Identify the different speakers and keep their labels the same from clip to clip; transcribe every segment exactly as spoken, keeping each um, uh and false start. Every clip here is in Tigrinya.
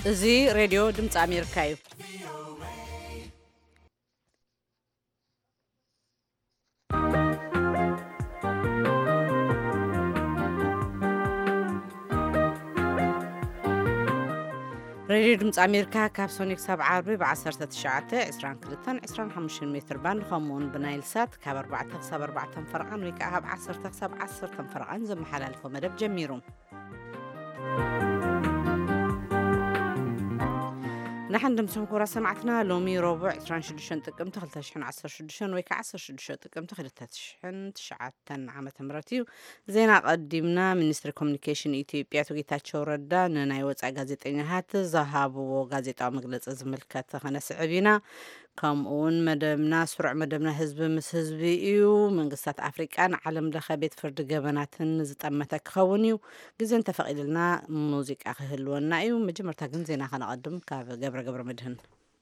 Speaker 1: እዚ ሬድዮ ድምፂ ኣሜሪካ እዩ። ሬድዮ ድምፂ ኣሜሪካ ካብ ሶኒ ክሳብ ዓርቢ ብ19 22 25 ሜትር ባንድ ከምኡውን ብናይል ሳት ካብ ኣርባዕተ ክሳብ ኣርባዕተ ፈርቓን ወይ ከዓ ካብ ዓሰርተ ክሳብ ዓሰርተ ፈርቓን ዘመሓላልፎ መደብ ጀሚሩ። نحن دمتم كورا سمعتنا لومي ربع عشرين شدشن تقمت خلتاشحن عشر شدشن ويك عشر شدشن تقمت خلتاشحن تشعة عامة مراتيو زينا قدمنا منستر كوميونيكيشن إثيوبيا توقيتاتشو ردا نناي وصع غازيطينيا هات زهابو غازيطاو مغلص زملكت خنا سعبينا ከምኡውን መደብና ስሩዕ መደብና ህዝቢ ምስ ህዝቢ እዩ መንግስታት ኣፍሪቃን ዓለም ለኸ ቤት ፍርዲ ገበናትን ዝጠመተ ክኸውን እዩ ግዜ እንተፈቒድልና ሙዚቃ ክህልወና እዩ መጀመርታ ግን ዜና ከነቐድም ካብ ገብረ ገብረ መድህን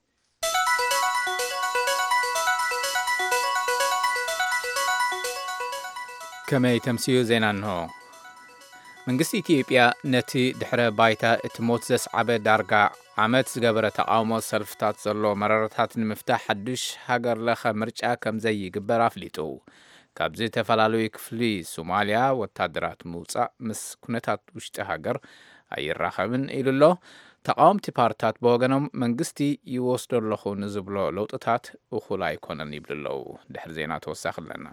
Speaker 2: ከመይ ተምሲዩ ዜና እንሆ መንግስቲ ኢትዮጵያ ነቲ ድሕረ ባይታ እቲ ሞት ዘስዓበ ዳርጋ ዓመት ዝገበረ ተቃውሞ ሰልፍታት ዘሎ መረረታት ንምፍታሕ ሓድሽ ሃገር ለኸ ምርጫ ከም ዘይግበር ኣፍሊጡ ካብዚ ተፈላለዩ ክፍሊ ሶማልያ ወታደራት ምውፃእ ምስ ኩነታት ውሽጢ ሃገር ኣይራኸብን ኢሉሎ ተቃወምቲ ፓርቲታት ብወገኖም መንግስቲ ይወስዶ ኣለኹ ንዝብሎ ለውጥታት እኹል ኣይኮነን ይብልለው ድሕሪ ዜና ተወሳኺ ኣለና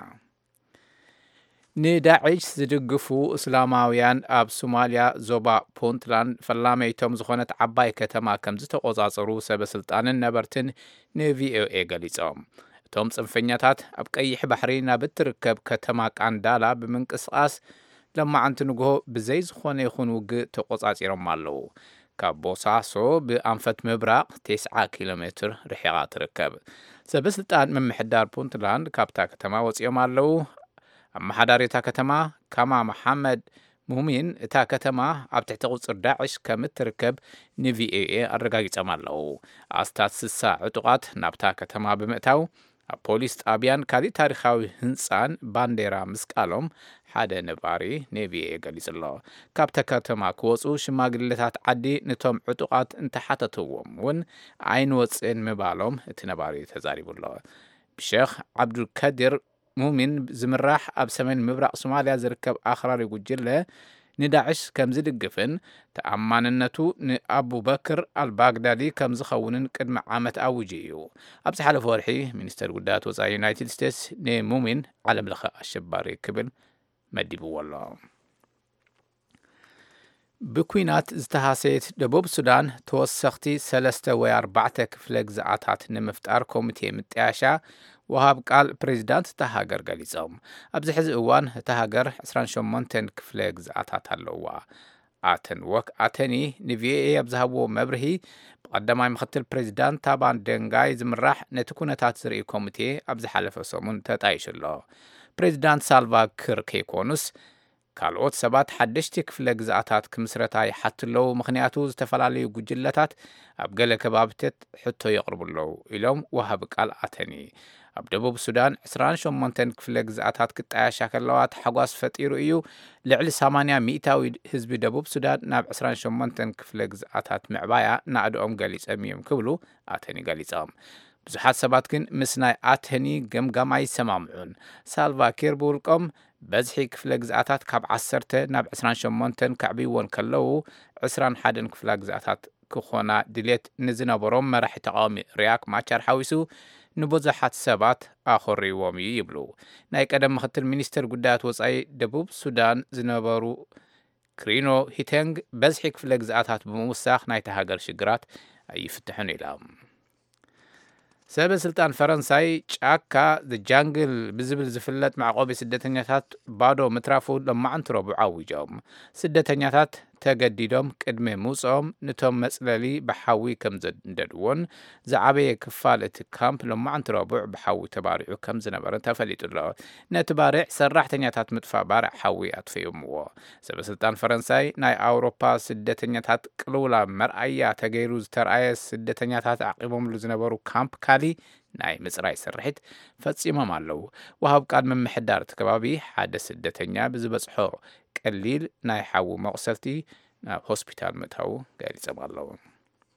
Speaker 2: ንዳዕሽ ዝድግፉ እስላማውያን ኣብ ሶማልያ ዞባ ፑንትላንድ ፈላመይቶም ዝኾነት ዓባይ ከተማ ከም ዝተቆጻጸሩ ሰበስልጣንን ነበርትን ንቪኦኤ ገሊጾም እቶም ጽንፈኛታት ኣብ ቀይሕ ባሕሪ ናብ እትርከብ ከተማ ቃንዳላ ብምንቅስቓስ ለማዓንቲ ንግሆ ብዘይ ዝኾነ ይኹን ውግእ ተቆጻጺሮም ኣለዉ ካብ ቦሳሶ ብኣንፈት ምብራቕ تسعة ኪሎ ሜትር ርሒቓ ትርከብ ሰበስልጣን ምምሕዳር ፑንትላንድ ካብታ ከተማ ወፂኦም ኣለዉ ኣመሓዳሪታ ከተማ ካማ መሐመድ ሙሚን እታ ከተማ ኣብ ትሕቲ ቁፅር ዳዕሽ ከም እትርከብ ንቪኦኤ ኣረጋጊፆም ኣለዉ ኣስታት ስሳ ዕጡቓት ናብታ ከተማ ብምእታው ኣብ ፖሊስ ጣብያን ካልእ ታሪኻዊ ህንፃን ባንዴራ ምስቃሎም ሓደ ነባሪ ንቪኦኤ ገሊጹ ኣሎ ካብታ ከተማ ክወፁ ሽማግለታት ዓዲ ነቶም ዕጡቓት እንተሓተትዎም እውን ኣይንወፅን ምባሎም እቲ ነባሪ ተዛሪቡ ኣሎ ብሼኽ ዓብዱልከዲር ሙሚን ዝምራሕ ኣብ ሰሜን ምብራቕ ሶማልያ ዝርከብ ኣኽራሪ ጉጅለ ንዳዕሽ ከም ዝድግፍን ተኣማንነቱ ንኣቡበክር ኣልባግዳዲ ከም ዝኸውንን ቅድሚ ዓመት ኣውጅ እዩ ኣብ ዝሓለፈ ወርሒ ሚኒስተር ጉዳያት ወፃኢ ዩናይትድ ስቴትስ ንሙሚን ዓለም ለኸ ኣሸባሪ ክብል መዲብዎ ኣሎ ብኩናት ዝተሃሰየት ደቡብ ሱዳን ተወሰኽቲ ሰለስተ ወይ ኣርባዕተ ክፍለ ግዝኣታት ንምፍጣር ኮሚቴ ምጥያሻ ወሃብ ቃል ፕሬዚዳንት እታ ሃገር ገሊፆም ኣብዚ ሕዚ እዋን እታ ሃገር عشرين وثمانية ክፍለ ግዝኣታት ኣለዋ ኣተን ወክ ኣተኒ ንቪኦኤ ኣብ ዝሃብዎ መብርሂ ብቐዳማይ ምክትል ፕሬዚዳንት ታባን ደንጋይ ዝምራሕ ነቲ ኩነታት ዝርኢ ኮሚቴ ኣብ ዝሓለፈ ሰሙን ተጣይሹ ኣሎ ፕሬዚዳንት ሳልቫ ክር ከይኮኑስ ካልኦት ሰባት ሓደሽቲ ክፍለ ግዝኣታት ክምስረታ ይሓትለው ምክንያቱ ዝተፈላለዩ ጉጅለታት ኣብ ገለ ከባቢታት ሕቶ የቕርቡለው ኢሎም ወሃብ ቃል ኣተኒ ኣብ ደቡብ ሱዳን عشرين وثمانية ክፍለ ግዝኣታት ክጣያሻ ከለዋ ተሓጓስ ፈጢሩ እዩ ልዕሊ ሰማንያ ሚእታዊ ህዝቢ ደቡብ ሱዳን ናብ عشرين وثمانية ክፍለ ግዝኣታት ምዕባያ ናዕድኦም ገሊፆም እዮም ክብሉ ኣተኒ ገሊፆም ብዙሓት ሰባት ግን ምስ ናይ ኣተኒ ገምጋም ኣይሰማምዑን ሳልቫ ኪር ብውልቆም በዝሒ ክፍለ ግዝኣታት ካብ ዓሰርተ ናብ عشرين وثمانية ከዕብይዎን ከለዉ عشرين وواحد ክፍለ ግዝኣታት ክኾና ድሌት ንዝነበሮም መራሒ ተቃዋሚ ሪያክ ማቻር ሓዊሱ ንብዙሓት ሰባት ኣኾሪዎም እዩ ይብሉ ናይ ቀደም ምክትል ሚኒስተር ጉዳያት ወፃኢ ደቡብ ሱዳን ዝነበሩ ክሪኖ ሂተንግ በዝሒ ክፍለ ግዝኣታት ብምውሳኽ ናይቲ ሃገር ሽግራት ኣይፍትሑን ኢሎም ሰበስልጣን ፈረንሳይ ጫካ ዘጃንግል ብዝብል ዝፍለጥ ማዕቆቢ ስደተኛታት ባዶ ምትራፉ ለማዓንቲ ረቡዕ ኣውጆም ስደተኛታት ተገዲዶም ቅድሚ ምውፅኦም ነቶም መፅለሊ ብሓዊ ከም ዘንደድዎን ዝዓበየ ክፋል እቲ ካምፕ ለማዓንቲ ረቡዕ ብሓዊ ተባሪዑ ከም ዝነበረ ተፈሊጡ ኣሎ ነቲ ባርዕ ሰራሕተኛታት ምጥፋእ ባርዕ ሓዊ ኣጥፊኦምዎ ሰበስልጣን ፈረንሳይ ናይ ኣውሮፓ ስደተኛታት ቅልውላ መርኣያ ተገይሩ ዝተረኣየ ስደተኛታት ዓቂቦምሉ ዝነበሩ ካምፕ ካሊ ናይ ምጽራይ ስርሒት ፈጺሞም ኣለዉ ወሃብ ቃል ምምሕዳር እቲ ከባቢ ሓደ ስደተኛ ብዝበጽሖ ቀሊል ናይ ሓዊ መቕሰልቲ ናብ ሆስፒታል ምእታው ገሊፆም ኣለዉ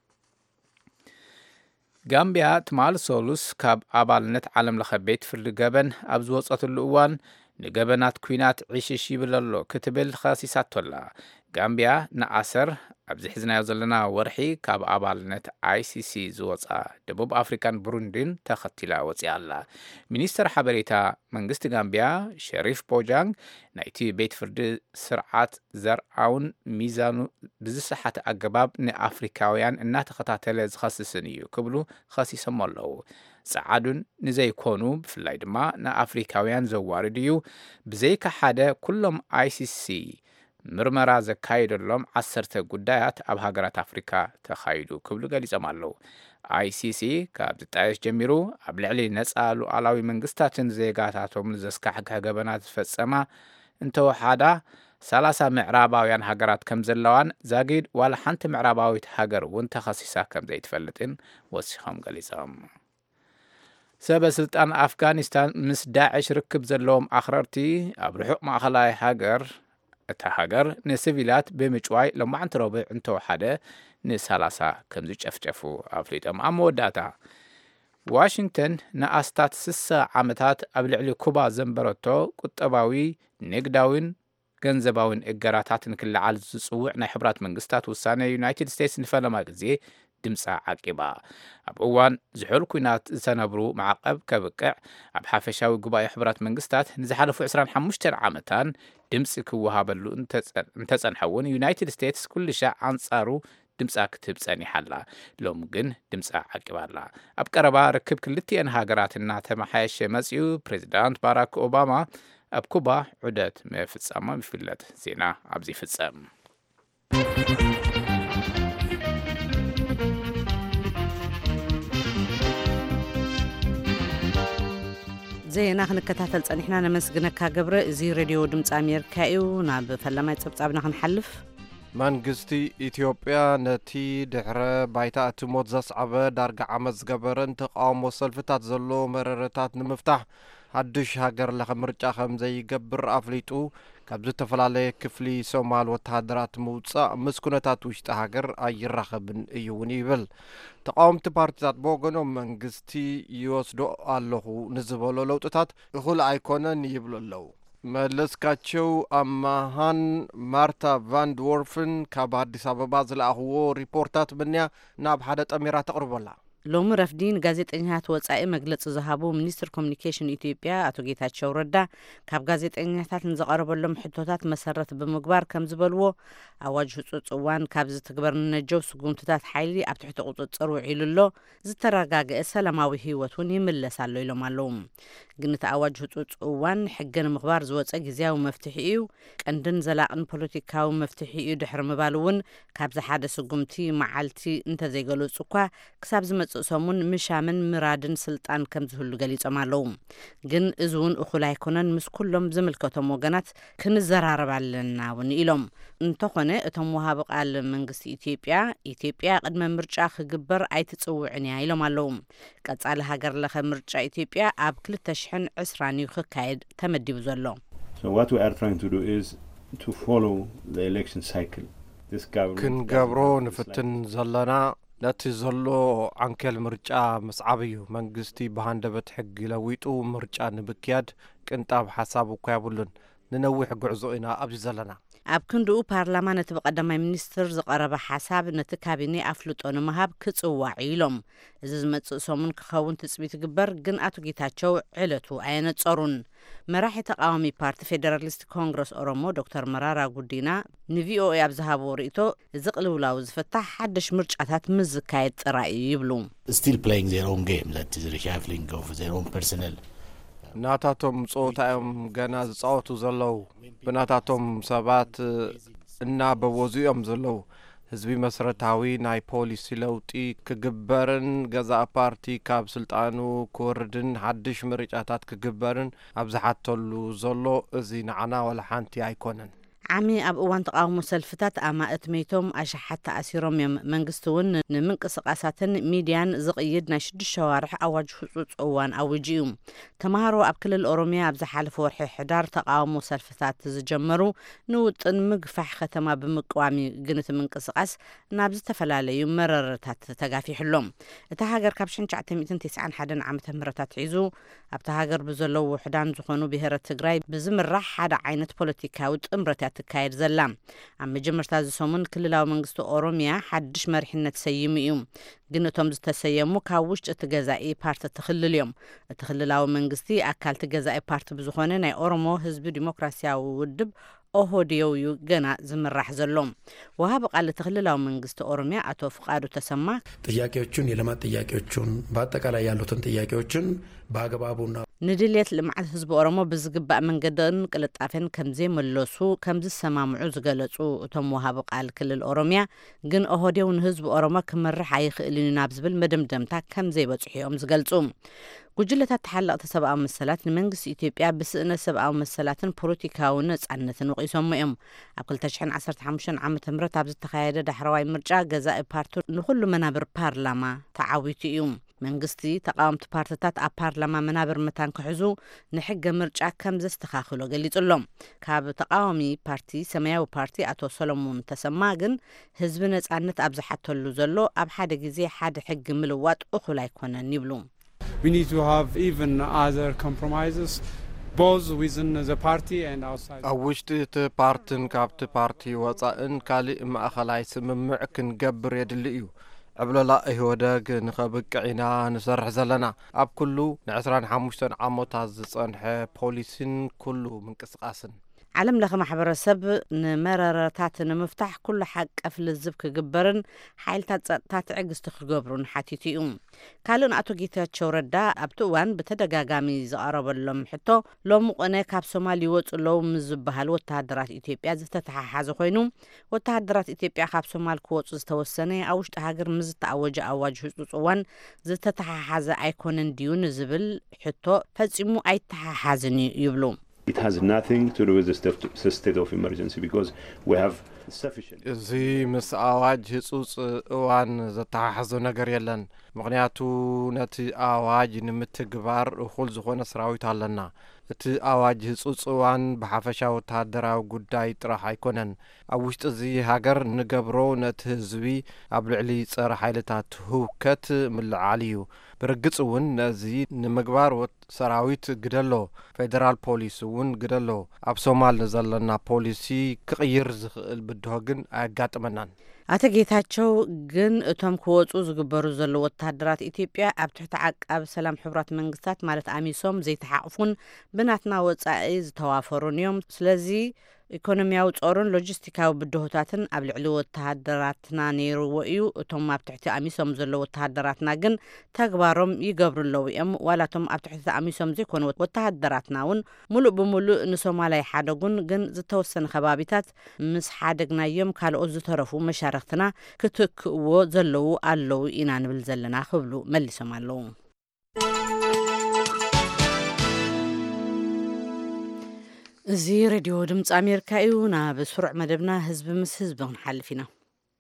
Speaker 2: ጋምቢያ ትማል ሶሉስ ካብ ኣባልነት ዓለም ለኸ ቤት ፍርዲ ገበን ኣብ ዝወፀትሉ እዋን ንገበናት ኩናት ዒሽሽ ይብለሎ ክትብል ኸሲሳቶላ ጋምቢያ ንኣሰር ኣብዚ ሒዝናዮ ዘለና ወርሒ ካብ ኣባልነት ኣይሲሲ ዝወፃ ደቡብ ኣፍሪካን ብሩንዲን ተኸቲላ ወፂኣ ኣላ ሚኒስተር ሓበሬታ መንግስቲ ጋምቢያ ሸሪፍ ቦጃንግ ናይቲ ቤት ፍርዲ ስርዓት ዘርዓውን ሚዛኑ ብዝሰሓተ ኣገባብ ንኣፍሪካውያን እናተኸታተለ ዝኸስስን እዩ ክብሉ ኸሲሶም ኣለዉ ጸዓዱን ንዘይኮኑ ብፍላይ ድማ ንኣፍሪካውያን ዘዋርድ እዩ ብዘይካ ሓደ ኩሎም ኣይሲሲ ምርመራ ዘካይደሎም ዓሰርተ ጉዳያት ኣብ ሃገራት ኣፍሪካ ተኻይዱ ክብሉ ገሊጾም ኣለዉ ኣይሲሲ ካብ ዝጣየሽ ጀሚሩ ኣብ ልዕሊ ነፃ ሉኣላዊ መንግስታትን ዜጋታቶም ዘስካሕክሕ ገበናት ዝፈጸማ እንተወሓዳ ሰላሳ ምዕራባውያን ሃገራት ከም ዘለዋን ዛጊድ ዋላ ሓንቲ ምዕራባዊት ሃገር እውን ተኸሲሳ ከም ዘይትፈልጥን ወሲኾም ገሊጾም ሰበስልጣን ኣፍጋኒስታን ምስ ዳዕሽ ርክብ ዘለዎም ኣኽረርቲ ኣብ ርሑቕ ማእኸላይ ሃገር እታ ሃገር ንሲቪላት ብምጭዋይ ሎማዓንቲ ረቡዕ እንተወሓደ ንሰላሳ ከም ዝጨፍጨፉ ኣፍሊጦም ኣብ መወዳእታ ዋሽንግተን ንኣስታት ስሳ ዓመታት ኣብ ልዕሊ ኩባ ዘንበረቶ ቁጠባዊ ንግዳዊን ገንዘባዊን እገራታት ንክልዓል ዝጽውዕ ናይ ሕብራት መንግስታት ውሳነ ዩናይትድ ስቴትስ ንፈለማ ግዜ ድምፃ ዓቂባ ኣብ እዋን ዝሑል ኩናት ዝተነብሩ ማዕቀብ ከብቅዕ ኣብ ሓፈሻዊ ጉባኤ ሕብራት መንግስታት ንዝሓለፉ عشرين وخمسة ዓመታን ድምፂ ክወሃበሉ እንተጸንሐውን ዩናይትድ ስቴትስ ኩሉ ሻዕ አንጻሩ ድምፃ ክትህብ ጸኒሓላ ሎም ግን ድምፃ ዓቂባላ ኣብ ቀረባ ርክብ ክልቲአን ሃገራትና ተመሓየሸ መጽኡ ፕሬዚዳንት ባራክ ኦባማ ኣብ ኩባ ዑደት መፍጸሞም ይፍለጥ ዜና ኣብዚ ፍጸም
Speaker 1: ዜና ክንከታተል ጸኒሕና ነመስግነካ ገብረ እዚ ሬድዮ ድምፂ ኣሜሪካ እዩ ናብ ፈለማይ ጸብጻብና ክንሓልፍ
Speaker 3: መንግስቲ ኢትዮጵያ ነቲ ድሕረ ባይታ እቲ ሞት ዘስዓበ ዳርጋ ዓመት ዝገበረን ተቃውሞ ሰልፍታት ዘሎ መረረታት ንምፍታሕ ሓድሽ ሃገር ለኸ ምርጫ ከም ዘይገብር ኣፍሊጡ ካብ ዝተፈላለየ ክፍሊ ሶማል ወተሃደራት ምውፃእ ምስ ኩነታት ውሽጢ ሃገር ኣይራኸብን እዩ እውን ይብል ተቃወምቲ ፓርቲታት ብወገኖም መንግስቲ ይወስዶ ኣለኹ ንዝበሎ ለውጥታት እኹል ኣይኮነን ይብሉ ኣለዉ መለስካቸው ኣማሃን ማርታ ቫንድዎርፍን ካብ አዲስ አበባ ዝለኣኽዎ ሪፖርታት ምንያ ናብ ሓደ ጠሚራ ተቕርበላ
Speaker 1: ሎሚ ረፍዲን ጋዜጠኛታት ወጻኢ መግለጽ ዝሃቡ ሚኒስትር ኮሙኒኬሽን ኢትዮጵያ አቶ ጌታቸው ረዳ ካብ ጋዜጠኛታት ንዘቀረበሎም ሕቶታት መሰረት ብምግባር ከም ዝበልዎ ኣዋጅ ህጹጽ እዋን ካብ ዝትግበር ንነጀው ስጉምትታት ሓይሊ ኣብ ትሕቲ ቁጥጥር ውዒሉሎ ዝተረጋገአ ሰላማዊ ህይወት እውን ይምለስ ኣሎ ኢሎም ኣለዉ ግን እቲ ኣዋጅ ህጹጽ እዋን ሕጊ ንምኽባር ዝወፀ ግዝያዊ መፍትሒ እዩ ቀንድን ዘላቕን ፖለቲካዊ መፍትሒ እዩ ድሕሪ ምባል እውን ካብ ዝሓደ ስጉምቲ መዓልቲ እንተዘይገለጹ እኳ ክሳብ ዝመጽእ ሰሙን ምሻምን ምራድን ስልጣን ከም ዝህሉ ገሊጾም ኣለዉ ግን እዚ እውን እኹል ኣይኮነን ምስ ኩሎም ዝምልከቶም ወገናት ክንዘራረብ ኣለና እውን ኢሎም እንተኾነ እቶም ወሃቢ ቃል መንግስቲ ኢትዮጵያ ኢትዮጵያ ቅድመ ምርጫ ክግበር ኣይትጽውዕን እያ ኢሎም ኣለዉ ቀጻሊ ሃገር ለኸ ምርጫ ኢትዮጵያ ኣብ ሁለት ሺህ وعشرين እዩ ክካየድ ተመዲቡ ዘሎ
Speaker 4: So what we are trying to do is to follow the election cycle. This government
Speaker 3: ክንገብሮ ንፍትን ዘለና ነቲ ዘሎ ዓንኬል ምርጫ መስዓብ እዩ መንግስቲ ብሃንደበት ሕጊ ለዊጡ ምርጫ ንብክያድ ቅንጣብ ሓሳብ እኳ የብሉን ንነዊሕ ጉዕዞ ኢና ኣብዚ ዘለና
Speaker 1: ኣብ ክንድኡ ፓርላማ ነቲ በቀዳማይ ሚኒስትር ዝቀረበ ሓሳብ ነቲ ካቢኔ ኣፍልጦ ንምሃብ ክጽዋዕ ኢሎም እዚ ዝመጽእ ሰሙን ክኸውን ትጽቢት ግበር ግን አቶ ጌታቸው ዕለቱ ኣየነጸሩን መራሒ ተቃዋሚ ፓርቲ ፌደራሊስት ኮንግረስ ኦሮሞ ዶክተር መራራ ጉዲና ንቪኦኤ ኣብ ዝሃቦ ርእቶ እዚ ቅልውላው ዝፍታሕ ሓድሽ ምርጫታት ምዝካየድ ጥራይ ይብሉ
Speaker 5: still playing their own game that is reshuffling of their own personnel
Speaker 3: ናታቶም ጾታዮም ገና ዝጻወቱ ዘለው ብናታቶም ሰባት እና በወዚኦም ዘለው ህዝቢ መሰረታዊ ናይ ፖሊሲ ለውጢ ክግበርን ገዛ ፓርቲ ካብ ስልጣኑ ክወርድን ሓድሽ ምርጫታት ክግበርን ኣብዝሓተሉ ዘሎ እዚ ንዓና ወላ ሓንቲ ኣይኮነን
Speaker 1: ዓሚ ኣብ እዋን ተቃውሞ ሰልፍታት ኣማእት ሜቶም ኣሽሓት ተኣሲሮም እዮም መንግስቲ እውን ንምንቅስቃሳትን ሚድያን ዝቕይድ ናይ ሽዱሽተ ሸዋርሕ ኣዋጅ ህፁፅ እዋን ኣውጅ እዩ ተምሃሮ ኣብ ክልል ኦሮሚያ ኣብ ዝሓለፈ ወርሒ ሕዳር ተቃውሞ ሰልፍታት ዝጀመሩ ንውጥን ምግፋሕ ከተማ ብምቅዋሚ ግንቲ ምንቅስቃስ ናብ ዝተፈላለዩ መረረታት ተጋፊሕሎም እታ ሃገር ካብ ሽሕን ትሽዓተ ተስዓን ሓደን ዓመተ ምህረታት ሒዙ ኣብታ ሃገር ብዘለዉ ውሕዳን ዝኾኑ ብሄረ ትግራይ ብዝምራሕ ሓደ ዓይነት ፖለቲካዊ ጥምረት ትካየድ ዘላ ኣብ መጀመርታ ዝሰሙን ክልላዊ መንግስቲ ኦሮሚያ ሓድሽ መሪሕነት ሰይሙ እዩ ግን እቶም ዝተሰየሙ ካብ ውሽጢ እቲ ገዛኢ ፓርቲ ትኽልል እዮም እቲ ክልላዊ መንግስቲ ኣካል ትገዛኢ ፓርቲ ብዝኾነ ናይ ኦሮሞ ህዝቢ ዲሞክራሲያዊ ውድብ ኦህዴዮ እዩ ገና ዝምራሕ ዘሎም ወሃብ ቃል ተክልላው መንግስት ኦሮሚያ አቶ ፍቃዱ ተሰማ
Speaker 6: ጥያቄዎችን የልማት ጥያቄዎችን በአጠቃላይ ያሉትን ጥያቄዎችን በአግባቡና
Speaker 1: ንድልየት ልማት ህዝብ ኦሮሞ ብዝግባእ መንገድን ቅልጣፈን ከምዘ መለሱ ከምዝ ሰማምዑ ዝገለጹ እቶም ወሃብ ቃል ክልል ኦሮሚያ ግን ኦህዴዮ ንህዝብ ኦሮሞ ክመርሕ ኣይኽእልን ናብ ዝብል መደምደምታ ከምዘ ይበጽሕዮም ዝገልጹ ጉጅለታት ተሓለቕቲ ሰብኣዊ መሰላት ንመንግስቲ ኢትዮጵያ ብስእነ ሰብኣዊ መሰላትን ፖለቲካዊ ነጻነትን ወቂሶም እዮም ኣብ ክልተ ሽሕን ዓሰርተ ሓሙሽተን ዓመተ ምህረት ኣብ ዝተኻየደ ዳሕረዋይ ምርጫ ገዛኢ ፓርቲ ንኹሉ መናብር ፓርላማ ተዓዊቱ እዩ መንግስቲ ተቃወምቲ ፓርቲታት ኣብ ፓርላማ መናብር መታን ክሕዙ ንሕገ ምርጫ ከም ዘስተኻኽሎ ገሊጹሎም ካብ ተቃዋሚ ፓርቲ ሰማያዊ ፓርቲ አቶ ሰሎሞን ተሰማ ግን ህዝቢ ነጻነት ኣብ ዝሓተሉ ዘሎ ኣብ ሓደ ግዜ ሓደ ሕጊ ምልዋጥ እኹል ኣይኮነን ይብሉ
Speaker 7: We need to have even other compromises both within the party and outside.
Speaker 3: أوجت تبارتن كابت بارتي وصائن كالي مأخلاي سممع كنقبر يدلئيو عبلا لا إهوداق نخبك عنا نسرح زلنا أب كله نعسران حموشتن عمو تازصن بوليسين كله من كسقاسن
Speaker 1: ዓለም ለኸ ማሕበረሰብ ንመረረታት ንምፍታሕ ኩሉ ሓቅ ኣፍል ዝብ ክግበርን ሓይልታት ጸጥታ ትዕግስቲ ክገብሩን ሓቲቱ እዩ ካልኦን ኣቶ ጌታቸው ረዳ ኣብቲ እዋን ብተደጋጋሚ ዝቐረበሎም ሕቶ ሎሚ ቆነ ካብ ሶማሊ ይወጽለው ምዝበሃል ወተሃደራት ኢትዮጵያ ዝተተሓሓዘ ኮይኑ ወተሃደራት ኢትዮጵያ ካብ ሶማል ክወጹ ዝተወሰነ ኣብ ውሽጢ ሃገር ምዝተኣወጀ ኣዋጅ ህጹጽ እዋን ዝተተሓሓዘ ኣይኮነን ድዩ ንዝብል ሕቶ ፈጺሙ ኣይተሓሓዝን ይብሉ
Speaker 4: It has nothing to do with the state of emergency because we have sufficient.
Speaker 3: زي مس أواج هسوس وان زتححزو نجر يلن مغنياتو نتي أواج نمتجبار وخل زخون سراوي تعلنا تي أواج هسوس وان بحفشة وتهدرا وجوداي تراح يكونن أوشت زي هاجر نجبرو نتهزوي قبل صار حالتات هو كت من العاليو برقص ون نزي نمجبار وسراويت قدلو فيدرال بوليس ون قدلو أب سومال نزلنا بوليسي كغير البدهجن أجات منان
Speaker 1: ኣተ ጌታቸው ግን እቶም ክወጹ ዝግበሩ ዘለዉ ወተሃደራት ኢትዮጵያ ኣብ ትሕቲ ዓቃብ ሰላም ሕቡራት መንግስታት ማለት ኣሚሶም ዘይተሓቅፉን ብናትና ወጻኢ ዝተዋፈሩን እዮም ስለዚ ኢኮኖሚያዊ ጾርን ሎጂስቲካዊ ብድሆታትን ኣብ ልዕሊ ወተሃደራትና ነይሩዎ እዩ እቶም ኣብ ትሕቲ ኣሚሶም ዘለዉ ወተሃደራትና ግን ተግባሮም ይገብሩ ኣለዉ እዮም ዋላቶም ኣብ ትሕቲ ኣሚሶም ዘይኮኑ ወተሃደራትና እውን ሙሉእ ብሙሉእ ንሶማላይ ሓደጉን ግን ዝተወሰነ ከባቢታት ምስ ሓደግናዮም ካልኦት ዝተረፉ መሻርክትና ክትክእዎ ዘለዉ ኣለዉ ኢና ንብል ዘለና ክብሉ መሊሶም ኣለዉ እዚ ሬድዮ ድምፂ ኣሜሪካ እዩ ናብ ስሩዕ መደብና ህዝቢ ምስ ህዝቢ ክንሓልፍ ኢና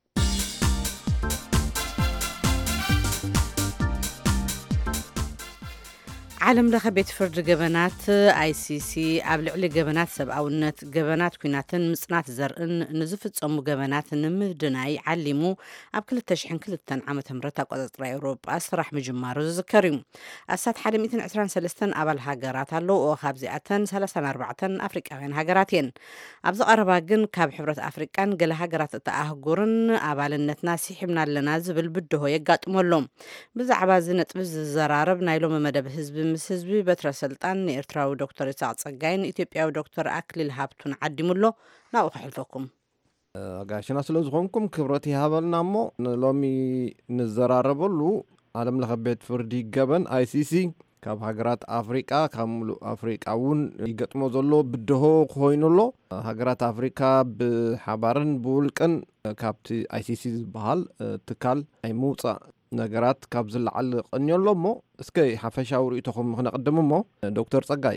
Speaker 1: ዓለም ለኸ ቤት ፍርዲ ገበናት አይሲሲ ኣብ ልዕሊ ገበናት ሰብኣውነት ገበናት ኩናትን ምጽናት ዘርእን ንዝፍጸሙ ገበናት ንምድናይ ዓሊሙ ኣብ ክልተ ሽሕን ክልተን ዓመተ ምህረት ኣቆጻጽራ ኤውሮጳ ስራሕ ምጅማሩ ዝዝከር እዩ ኣሳት ሓደ ሚእትን ዕስራን ሰለስተን ኣባል ሃገራት ኣለዎ ካብዚኣተን ሰላሳን ኣርባዕተን ኣፍሪቃውያን ሃገራት እየን ኣብ ዝቐረባ ግን ካብ ሕብረት ኣፍሪቃን ገለ ሃገራት እታ ኣህጉርን ኣባልነትና ሲሒብና ኣለና ዝብል ብድሆ የጋጥመሎም ብዛዕባ እዚ ነጥቢ ዝዘራረብ ናይ ሎሚ መደብ ህዝቢ ምስ ህዝቢ በትረ ስልጣን ኤርትራዊ ዶክተር ይስሐቅ ጸጋይን ኢትዮጵያዊ ዶክተር አክሊል ሃብቱን ዓዲሙሎ ናብኡ ክሕልፈኩም
Speaker 3: ጋሽና ስለ ዝኾንኩም ክብረት ይሃበልና እሞ ሎሚ ንዘራረበሉ ዓለም ለኸ ቤት ፍርዲ ገበን አይሲሲ ካብ ሃገራት ኣፍሪቃ ካብ ሙሉእ ኣፍሪቃ እውን ይገጥሞ ዘሎ ብድሆ ኮይኑሎ ሃገራት ኣፍሪካ ብሓባርን ብውልቅን ካብቲ አይሲሲ ዝበሃል ትካል ናይ ምውፃእ ነገራት ካብ ዝለዓል ቀንየሎ እሞ እስከ ሓፈሻዊ ርእይቶኹም ክነቅድም እሞ ዶክተር ጸጋይ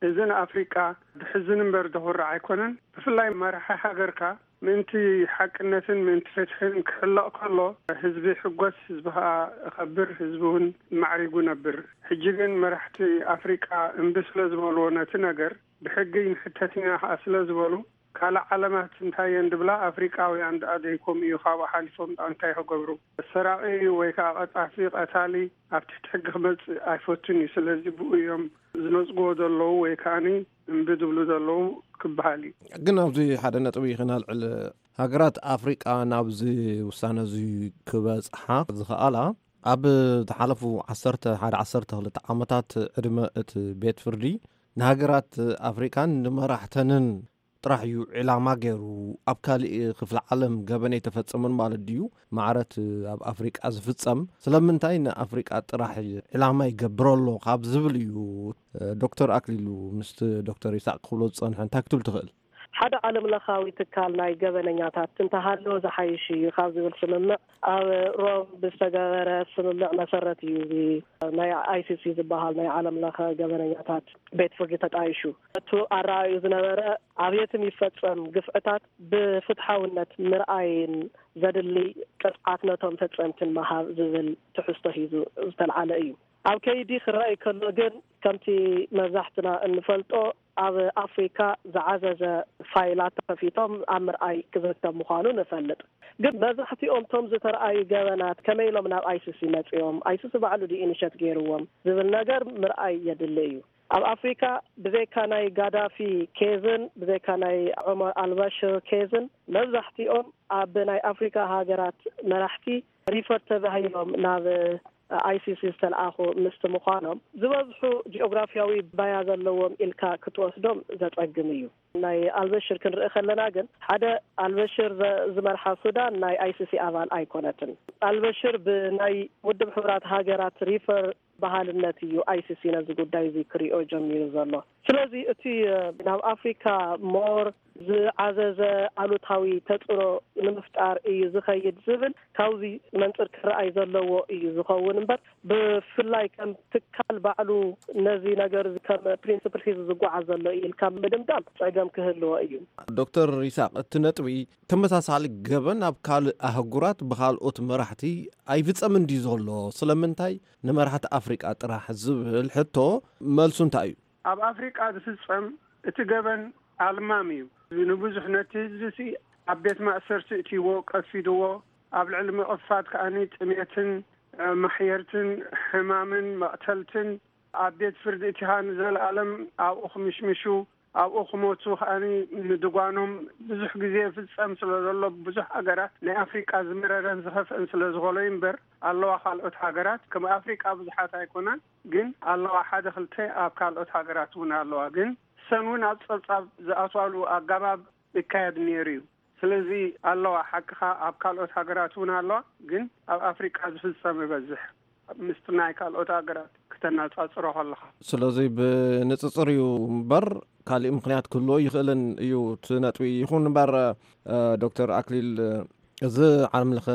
Speaker 8: إذن أفريقيا بحزن برد هرع يكونن بفلاي مرحة حجركا منتي حقنتن من تفتحن كلا كله حزبي حقوس حزبها خبر حزبون معريقو نبر حجيجن مرحتي أفريقيا انبسلز بولو نتنجر بحقين حتتنا أسلز بولو كالا علامات انتاين دبلا أفريقيا عند أديكم يخاوا حالفهم أنتي حقبرو السراقي ويكا أفريق أتالي أفتح خمس أيفوتني سلزي بويوم زنزقو دلو ويكاني انبدبلو دلو كبالي
Speaker 3: ግን ኣብዚ ሓደ ነጥቢ ክናልዕል ሃገራት ኣፍሪቃ ናብዚ ውሳነ እዚ ክበፅሓ ዝኽኣላ ኣብ ዝሓለፉ ዓሰርተ ሓደ ዓሰርተ ክልተ ዓመታት ዕድመ እቲ ቤት ፍርዲ ንሃገራት ኣፍሪካን ንመራሕተንን ጥራሕ እዩ ዕላማ ገይሩ ኣብ ካሊእ ክፍለ ዓለም ገበነ የተፈፀመን ማለት ድዩ ማዕረት ኣብ ኣፍሪቃ ዝፍፀም ስለምንታይ ንኣፍሪቃ ጥራሕ ዕላማ ይገብረሎ ካብ ዝብል እዩ ዶክተር ኣክሊሉ ምስ ዶክተር ይስሐቅ ክብሎ ዝፀንሐ እንታይ ክትብል ትኽእል
Speaker 9: ሓደ ዓለም ለኻዊ ትካል ናይ ገበነኛታት እንተሃሎ ዝሓይሽ እዩ ካብ ዝብል ስምምዕ ኣብ ሮም ብዝተገበረ ስምምዕ መሰረት እዩ እዚ ናይ ኣይሲሲ ዝበሃል ናይ ዓለም ለኸ ገበነኛታት ቤት ፍርዲ ተጣይሹ እቱ ኣረኣዩ ዝነበረ ኣብየትም ይፈፀም ግፍዕታት ብፍትሓውነት ምርኣይን ዘድሊ ቅጥዓት ነቶም ፈፀምትን መሃብ ዝብል ትሕዝቶ ሒዙ ዝተልዓለ እዩ ኣብ ከይዲ ክረአይ ከሎ ግን ከምቲ መብዛሕትና እንፈልጦ ኣብ ኣፍሪካ ዝዓዘዘ ፋይላት ተኸፊቶም ኣብ ምርኣይ ክዝርከብ ምዃኑ ንፈልጥ ግን መብዛሕትኦም ቶም ዝተረኣዩ ገበናት ከመይ ኢሎም ናብ ኣይሲሲ መፂኦም ኣይሲሲ ባዕሉ ዲኢኒሸት ገይርዎም ዝብል ነገር ምርኣይ የድሊ እዩ ኣብ ኣፍሪካ ብዘይካ ናይ ጋዳፊ ኬዝን ብዘይካ ናይ ዑመር አልበሽር ኬዝን መብዛሕትኦም ኣብ ናይ ኣፍሪካ ሃገራት መራሕቲ ሪፈር ተባሂሎም ናብ ኣይሲሲ ዝተልኣኹ ምስቲ ምዃኖም ዝበዝሑ ጂኦግራፊያዊ ባያ ዘለዎም ኢልካ ክትወስዶም ዘጸግም እዩ ናይ አልበሽር ክንርኢ ከለና ግን ሓደ አልበሽር ዝመርሓ ሱዳን ናይ ኣይሲሲ ኣባል ኣይኮነትን አልበሽር ብናይ ውድብ ሕብራት ሃገራት ሪፈር ባህልነት እዩ ኣይሲሲ ነዚ ጉዳይ እዚ ክሪኦ ጀሚሩ ዘሎ ስለዚ እቲ ናብ ኣፍሪካ ሞር ዝዓዘዘ ኣሉታዊ ተጽዕኖ ንምፍጣር እዩ ዝኸይድ ዝብል ካብዚ መንፅር ክረኣይ ዘለዎ እዩ ዝኸውን እምበር ብፍላይ ከም ትካል ባዕሉ ነዚ ነገር ከም ፕሪንሲፕል ሒዙ ዝጓዓዝ ዘሎ ኢልካ ምድምዳም ፀገም ክህልዎ እዩ
Speaker 3: ዶክተር ይስሐቅ እቲ ነጥቢ ተመሳሳሊ ገበን ኣብ ካልእ ኣህጉራት ብካልኦት መራሕቲ ኣይፍፀምን ድዩ ዘሎ ስለምንታይ ንመራሕቲ ኣፍሪቃ ጥራሕ ዝብል ሕቶ መልሱ እንታይ እዩ
Speaker 8: ኣብ ኣፍሪቃ ዝፍፀም እቲ ገበን ኣልማም እዩ ንብዙሕ ነቲ ህዝቢ ኣብ ቤት ማእሰርቲ እትይዎ ቀፊድዎ ኣብ ልዕሊ ምቕፋት ከኣኒ ጥሜትን ማሕየርትን ሕማምን መቕተልትን ኣብ ቤት ፍርዲ እቲሃ ንዘለኣለም ኣብኡ ክምሽምሹ ኣብኡ ክሞቱ ከኣኒ ንድጓኖም ብዙሕ ግዜ ፍፀም ስለ ዘሎ ብዙሕ ሃገራት ናይ ኣፍሪቃ ዝምረረን ዝኸፍአን ስለ ዝኾነ እምበር ኣለዋ ካልኦት ሃገራት ከም ኣፍሪቃ ብዙሓት ኣይኮናን ግን ኣለዋ ሓደ ክልተ ኣብ ካልኦት ሃገራት እውን ኣለዋ ግን ሰኑን ኣብ ፀብጻብ ዝኣትዋሉ ኣገባብ ይካየድ ነይሩ እዩ ስለዚ ኣለዋ ሓቅኻ ኣብ ካልኦት ሃገራት እውን ኣለዋ ግን ኣብ ኣፍሪቃ ዝፍፀም ይበዝሕ ምስቲ ናይ ካልኦት ሃገራት ክተነጻጽሮ ከለኻ ስለዚ
Speaker 3: ብንፅፅር እዩ እምበር ካሊእ ምክንያት ክህልዎ ይኽእልን እዩ ትነጥቢ ይኹን እምበር ዶክተር ኣክሊል እዚ ዓለም ለኸ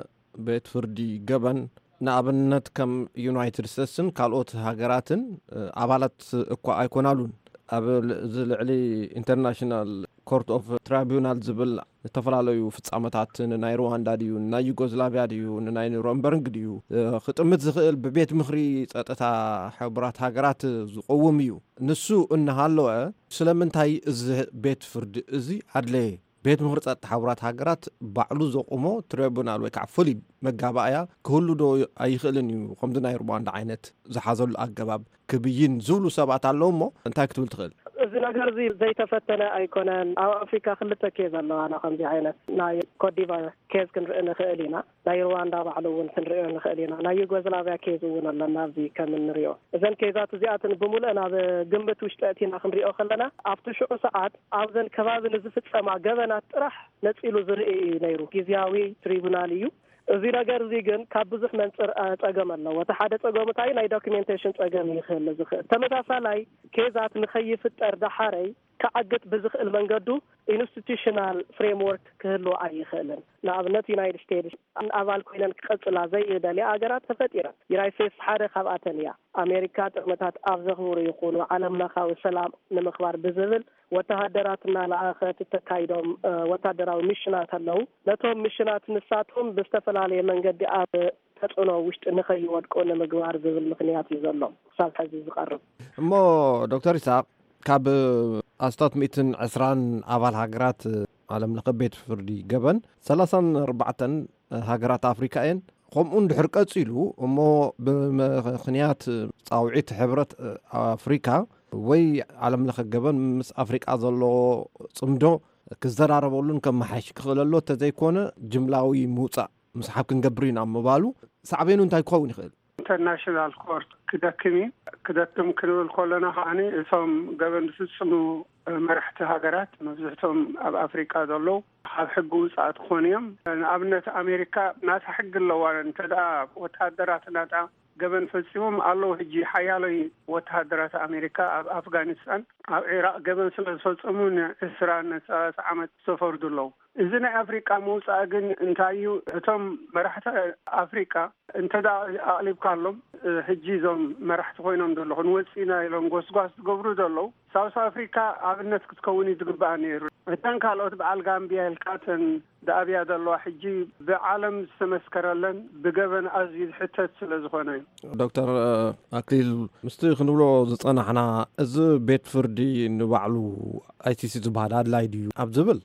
Speaker 3: ቤት ፍርዲ ገበን ንኣብነት ከም ዩናይትድ ስቴትስን ካልኦት ሃገራትን ኣባላት እኳ ኣይኮናሉን ኣብ ዝልዕሊ ኢንተርናሽናል ኮርት ኦፍ ትራይቡናል ዝብል ዝተፈላለዩ ፍጻመታት ናይ ሩዋንዳ ድዩ ናይ ዩጎዝላቪያ ድዩ ናይ ኑረምበርግ ድዩ ክጥምት ዝኽእል ብቤት ምኽሪ ፀጥታ ሕብራት ሃገራት ዝቆውም እዩ ንሱ እናሃለወ ስለምንታይ እዚ ቤት ፍርዲ እዚ ኣድለየ ቤት ምኽሪ ፀጥታ ሕብራት ሃገራት ባዕሉ ዘቆሞ ትራይቡናል ወይ ከዓ ፍሉይ መጋባእያ ክህሉ ዶ ኣይኽእልን እዩ ከምዚ ናይ ሩዋንዳ ዓይነት ዝሓዘሉ ኣገባብ ክብይን ዝብሉ ሰባት ኣለዎ እሞ እንታይ ክትብል ትኽእል
Speaker 9: እዚ ነገር እዚ ዘይተፈተነ ኣይኮነን ኣብ ኣፍሪካ ክልተ ኬዝ ኣለዋና ከምዚ ዓይነት ናይ ኮትዲቫር ኬዝ ክንርኢ ንኽእል ኢና ናይ ሩዋንዳ ባዕሉ እውን ክንሪኦ ንኽእል ኢና ናይ ዩጎዝላቪያ ኬዝ እውን ኣለና ኣብዚ ከም እንሪኦ እዘን ኬዛት እዚኣትን ብምሉእ ናብ ግምት ውሽጢ እቲና ክንሪኦ ከለና ኣብቲ ሽዑ ሰዓት ኣብዘን ከባቢ ንዝፍፀማ ገበናት ጥራሕ ነፂሉ ዝርኢ እዩ ነይሩ ግዝያዊ ትሪቡናል እዩ እዚ ነገር እዚ ግን ካብ ብዙሕ መንፅር ፀገም ኣለዎ እቲ ሓደ ፀገም እንታይ ናይ ዶክሜንቴሽን ፀገም ይኽእል ዝኽእል ተመሳሳላይ ኬዛት ንኸይፍጠር ዳሓረይ كعقد بزخ المنقدو institutional framework كهلو أي خلن نابنت United States أول كوينن كقصلا زي ده لأجرات تفتيرة يرايسيس حارة خبأتنيا أمريكا تقمتات أفزخور يقولوا عالمنا خاو السلام نمخبار بزبل وتهدراتنا لآخر تتكايدهم وتهدراو مشنات هلو نتهم مشنات نساتهم بستفل عليه منقد آب تطعنا وشت نخي ودكونا مقوار زبل مخنيات يزلهم صاب حزيز قرب
Speaker 3: مو دكتور إساق كاب أستاذ مئتين عسران أول هاجرات عالم لقبيت فردي جبن ثلاثا أربعة هاجرات أفريقيين قم أن حركات سيلو أمو بخنيات صاوعيت حبرت أفريقيا وي عالم لق جبن مس أفريقيا ظلوا صمدو كزرار بقولون كم حش خلالو تزيكونه جملاوي موسى مسحب كنجبرين عم بالو صعبين أنت يكون خل
Speaker 8: international court كده كمي كده كم كانوا الكلنا هاني اسم قبل سنو مرحت هاجرات مزحتهم اب افريقيا دولو حقو ساعات خونيم ابنت امريكا ناس حق اللوان تدا وتهدرات ناتا قبل فسيهم الله هجي حيالي وتهدرات امريكا اب افغانستان العراق قبل سلسلمون اسران عامت سفر دولو إذن أفريقيا موسى أجن انتايو هم مرحت أفريقيا انتدا أقلب كارلهم هجيزهم مرحت خوينهم دولو نوسينا يلون غوس غوس قبرو دولو ساوث أفريقيا أبنت كتكوني تقبعني هتان كالوت بعال غامبيا الكاتن دابيا دولو حجي بعالم سمسكرلن بقبن أزيد حتى سلزخونين
Speaker 3: دكتور أكليل مستيخ نقوله زطانا حنا إذ بيت فردي نبعلو أي تي سي زبادات لايديو أبزبل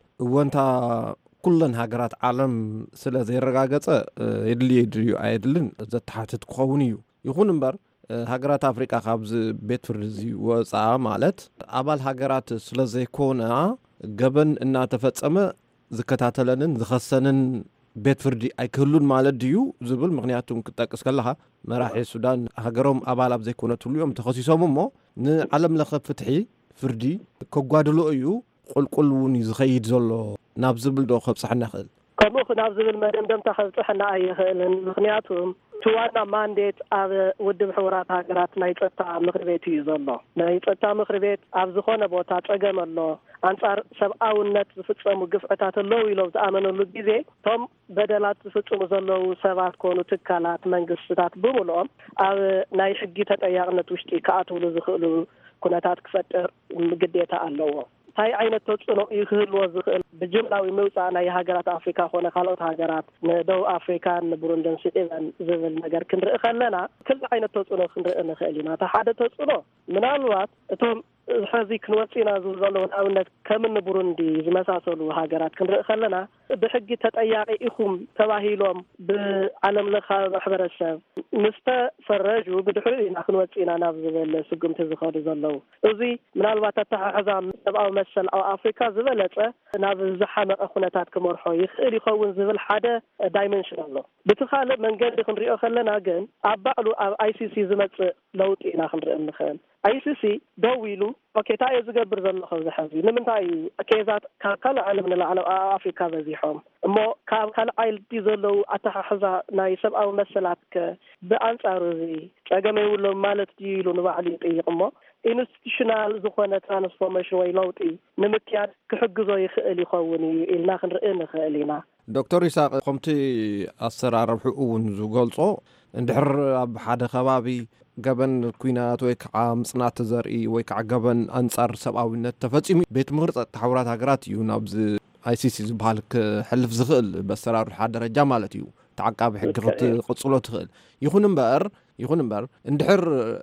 Speaker 3: وانتا كلن هاجرات عالم سلا زي رقاقة يدلي يدريو عيدلن زتحاتت قوانيو يخون انبار هاجرات أفريقيا خابز بيت فرزي وصعا مالت عبال هاجرات سلا زي كونا قبن انا تفتسما زكتاتلنن زخصنن بيت فردي اي كلون مالت ديو زبل مغنياتهم كتاكس كلها مراحي السودان هاجرهم عبال ابزي كونا توليوم تخصيصهم مو نعلم لخب فتحي فردي كوغادلو ايو قل قلوني زخيد زلو نابزبل دو خبصح نخل
Speaker 9: كمو نابزبل مدام دم تخبصح ناي خلن مغنياتهم توانا مانديت اب ودب حورات هاجرات نايطتا مخربيت يزلو نايطتا مخربيت اب زخونه بوتا صقملو انصار سبعاونت فصمو غفعታት ለው ይለው ተአመነሉ ጊዜ ቶም በደላት ፍጹም ዘለው ሰባት ኮኑ ትካላት መንግስታት በሙሉም ኣብ ናይ ሕጊ ተጠያቅነት ውሽጢ ከአትውሉ ዝኽእሉ ኩነታት ክፈጠር ግዴታ ኣለዎ ታይ አይነት ተጽዕኖ ይኽህልዎ ዝኽእል በጅምላዊ መውጻእ ናይ ሃገራት አፍሪካ ሆነ ካልኦት ሃገራት ነደው አፍሪካ ንቡሩንደን ሲጤን ዝብል ነገር ክንርኢ ከለና ክል አይነት ተጽዕኖ ክንርኢ ንኽእል ኢና ተሓደ ተጽዕኖ ምናልባት እቶም حزي كنوصينا زوزلون أونت كمن بروندي زمساسلو هاجرات كنرأ خلنا بحق تتأيعي إخوم تواهيلهم بعلم لخا محبر الشاب نستا فرجوا بدحرين كنوصينا نافذ السجم تزخار زلو أزي من الوقت تحزام أو مثل أو أفريقيا زبلت نافذ زحمة أخونتات كمرحو يخيل يخون زبل حدا دايمنشنالو بتخالب من قد خنرأ خلنا جن أبعلو أي سي سي زمت لوطينا خنرأ نخان أي سي سي دويلو اوكي تاي زغبر زلخ زحزي نمنتاي كيزات كان عالم من العالم افريكا بزيحهم مو كان كان عيل دي زلو اتححزا ناي سبعو مسلاتك بانصار زي تاغمي ولو مالت ديلو نبعلي يطيقمو انستيشنال زخونه ترانسفورميشن وي لوطي نمكيات كحجزو يخيل يخوني إلنا خنرئ نخيلنا
Speaker 3: دكتور إساق قمتي أسرار حقوق زغلصو اندحر اب حدا خبابي قبن كوينات ويكع مصنات زرقي ويكع قبن أنصار سبعوينات تفصيمي بيت مغرط تحورات هاجرات يو نابز اي سي سي زبالك حلف زغل بسرار حدا رجا مالتيو تعقاب حق قصلو تخل يخون امبار يخون امبار اندحر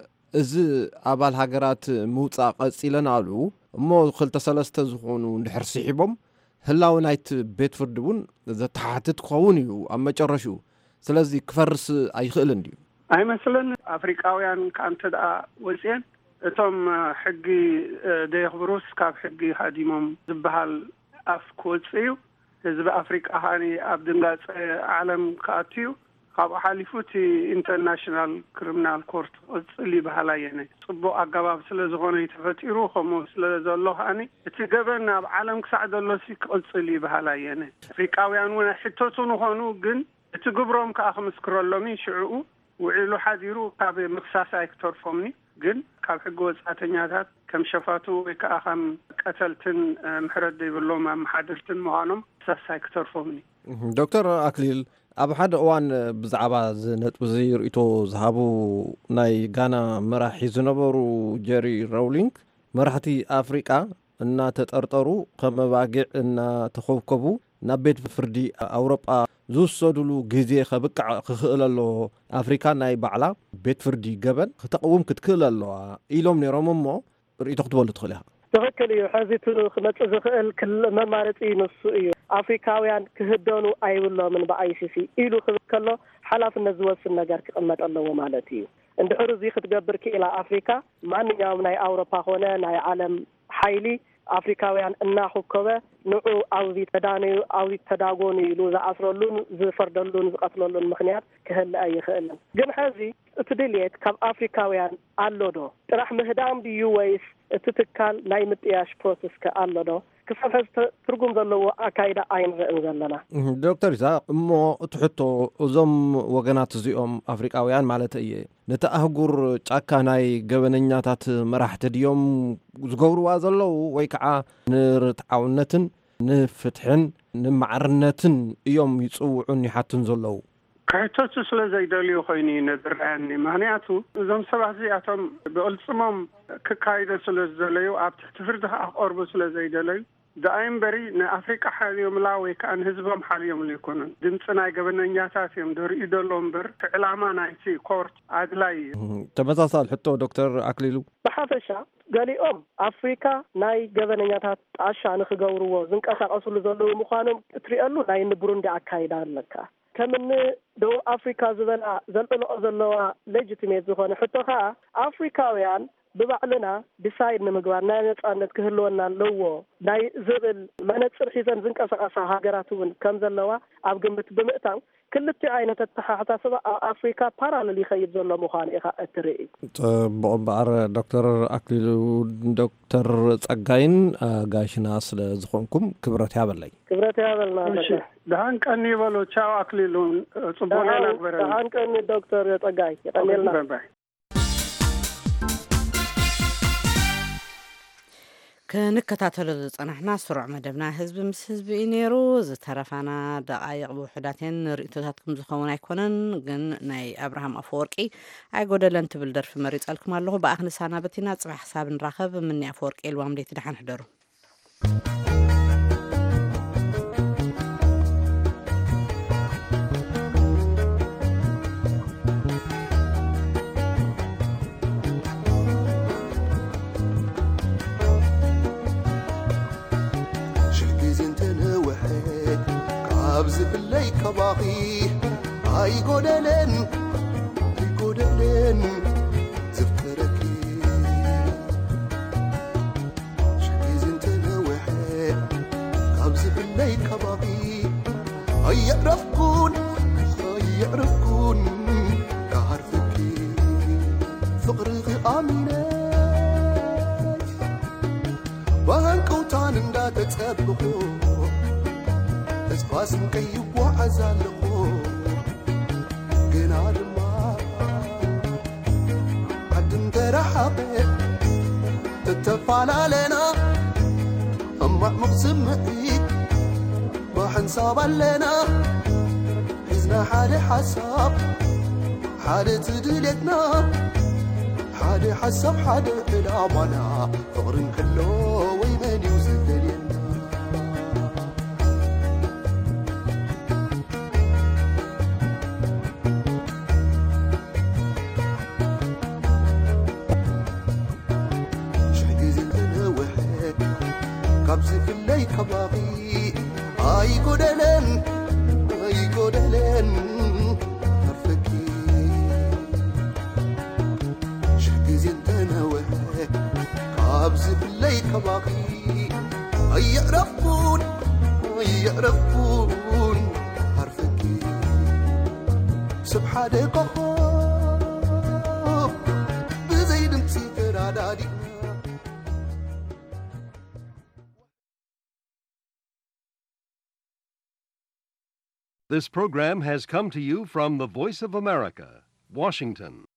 Speaker 3: از ابال هاجرات موصا قصيلنا علو مو خلت ثلاثه زخونو اندحر سيحبهم هلاو نايت بيت فردون اذا تحاتت قونيو اما جرشو سلازي كفرس اي خيل انديو
Speaker 8: أي مثلاً أفريقياويان كانت دا وزين ثم حقي ديخبروس كاب حقي هاديمهم زبهال أفكوتسيو زب أفريقيا هاني أبدنغاز عالم كاتيو كاب حاليفوتي انترناشنال كريمنال كورت اللي بهالايني صبو أقباب سلازغوني تفتيرو خمو سلازالله هاني اتقابلنا بعالم كسعد الله سيك اللي بهالايني أفريقياويان ونا حتوتو نخونو قن اتقبرهم كأخ مسكرولومي شعو وعلو حاديرو كاب مقصاص اكتور فومني ግን ካብ ሕጊ ወጻእተኛታት ከም ሸፋቱ ወይ ከዓ ከም ቀተልትን ምሕረት ዘይብሎም ኣመሓደርትን ምዃኖም ሳሳይ ክተርፎምኒ
Speaker 3: ዶክተር ኣክሊል ኣብ ሓደ እዋን ብዛዕባ ዝነጥብ እዚ ርእቶ ዝሃቡ ናይ ጋና መራሒ ዝነበሩ ጀሪ ራውሊንግ መራሕቲ ኣፍሪቃ እናተጠርጠሩ ከም መባጊዕ እናተኸብከቡ ናብ ቤት ፍርዲ ኣውሮጳ ዝውሰድሉ ግዜ ከብቃዕ ክኽእል ኣሎ ኣፍሪካ ናይ ባዕላ ቤት ፍርዲ ገበን ክተቕውም ክትክእል ኣለዋ ኢሎም ነይሮም እሞ ርእቶ ክትበሉ ትኽእል ኢኻ
Speaker 9: ትኽክል እዩ ሕዚ ትሉ ክመፅእ ዝኽእል መማረፂ ንሱ እዩ ኣፍሪካውያን ክህደኑ ኣይብሎምን ብኣይሲሲ ኢሉ ክብል ከሎ ሓላፍነት ዝወስድ ነገር ክቕመጥ ኣለዎ ማለት እዩ እንድሕር እዚ ክትገብር ክኢላ ኣፍሪካ ማንኛውም ናይ ኣውሮፓ ኾነ ናይ ዓለም ሓይሊ ኣፍሪካውያን እናኹከበ ንዑ ኣውዚ ተዳንዩ ኣውዚ ተዳጎኑ ኢሉ ዝኣስረሉን ዝፈርደሉን ዝቐትለሉን ምክንያት ክህልእ ኣይኽእልን ግን ሕዚ እቲ ድልየት ካብ ኣፍሪካውያን ኣሎ ዶ ጥራሕ ምህዳም ድዩ ወይስ እቲ ትካል ናይ ምጥያሽ ፕሮሰስ ከኣሎ ዶ ክሳብ ሕዚ ትርጉም ዘለዎ ኣካይዳ ኣይንርአን ዘለና
Speaker 3: ዶክተር ኢሳቅ እሞ እቲ ሕቶ እዞም ወገናት እዚኦም ኣፍሪካውያን ማለት እየ ነቲ ኣህጉር ጫካ ናይ ገበነኛታት መራሕቲ ድዮም ዝገብርዋ ዘለዉ ወይ ከዓ ንርትዓውነትን ንፍትሕን ንማዕርነትን እዮም ይፅውዑን ይሓትን ዘለዉ
Speaker 8: ካይቶቹ ስለ ዘይደልዩ ኮይኑ ነዝርአኒ ምክንያቱ እዞም ሰባት እዚኣቶም ብቅልፅሞም ክካይደ ስለ ዝደለዩ ኣብ ትሕቲ ፍርዲ ክቐርቡ ስለ ዘይደለዩ ዳእምበሪ ንኣፍሪቃ ሓልዮም ላ ወይ ከዓ ንህዝቦም ሓልዮም ዘይኮኑን ድምፂ ናይ ገበነኛታት እዮም ደርእዩ ደሎ እምበር ዕላማ ናይቲ ኮርት ኣድላይ
Speaker 3: ተመሳሳሊ ሕቶ ዶክተር ኣክሊሉ
Speaker 9: ብሓፈሻ ገሊኦም ኣፍሪካ ናይ ገበነኛታት ጣሻ ንክገብርዎ ዝንቀሳቀስሉ ዘለዉ ምዃኖም እትሪአሉ ናይ ንቡሩንዲ ኣካይዳ ኣለካ ከምኒ ደቡብ ኣፍሪካ ዝበላ ዘልዕልኦ ዘለዋ ሌጂቲሜት ዝኾነ ሕቶ ከዓ ኣፍሪካውያን ብባዕልና ዲሳይድ ንምግባር ናይ ነጻነት ክህልወና ኣለዎ ናይ ዝብል መነፅር ሒዘን ዝንቀሳቀሳ ሃገራት እውን ከም ዘለዋ ኣብ ግምት ብምእታው ክልተ ዓይነት ኣተሓሳስባ ኣፍሪካ ፓራሌል ይኸይድ ዘሎ ምዃኑ ኢኻ እትርኢ
Speaker 3: ጽቡቕ እምበር ዶክተር ኣክሊሉ ዶክተር ጸጋይን ጋሽና ስለ ዝኾንኩም ክብረት ያበለይ
Speaker 9: ክብረት ያበልና
Speaker 8: ደሃን ቀኒ ይበሉ ቻው ኣክሊሉ ጽቡቕ ነበር
Speaker 9: ደሃን ቀኒ ዶክተር ጸጋይ ይቀኒልና
Speaker 1: ክንከታተሎ ዝጸናሕና ስሩዕ መደብና ህዝቢ ምስ ህዝቢ እዩ ነይሩ ዝተረፋና ደቃይቕ ብውሕዳትን ርእቶታትኩም ዝኸውን ኣይኮነን ግን ናይ ኣብርሃም ኣፈወርቂ ኣይጎደለን ትብል ደርፊ መሪፀልኩም ኣለኹ ብኣኽንሳና በቲና ጽባሕ ሓሳብ ንራኸብ ምኒ ኣፈወርቂ ልዋም ደይቲ ድሓን ሕደሩ
Speaker 10: أي قدلن أي قدلن زفترك شكيز انت نوحي قابز باللي كباقي أي يعرفكون أي يعرفكون كعرفك فقرغ آمينة وهن كوتان اندا تتسبقو اسفاسن كيب وعزالقو تتفعل علينا أما مقسم معيد ما حنصاب علينا حزنا حالي حساب حالي تدلتنا حالي حساب حالي علامنا فغرن كله ويماني وزدلنا قبز في الليل كباقي أي قدلن أي قدلن عرفكي شحكي زنتنا وهيك قبز في الليل كباقي أي يعرفون أي يعرفون عرفكي سبحانك خوف بزيد انتي فرادادي
Speaker 11: This program has come to you from the Voice of America, Washington.